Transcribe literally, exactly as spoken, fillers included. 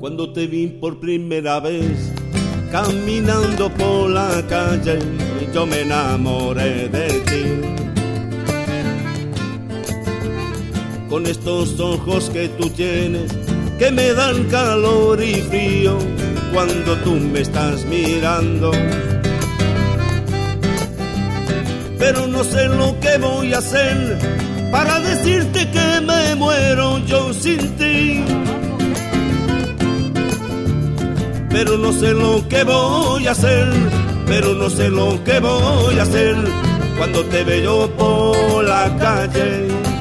Cuando te vi por primera vez, caminando por la calle, yo me enamoré de ti. Con estos ojos que tú tienes, que me dan calor y frío, cuando tú me estás mirando. Pero no sé lo que voy a hacer para decirte que me muero yo sin ti. Pero no sé lo que voy a hacer, pero no sé lo que voy a hacer cuando te veo por la calle.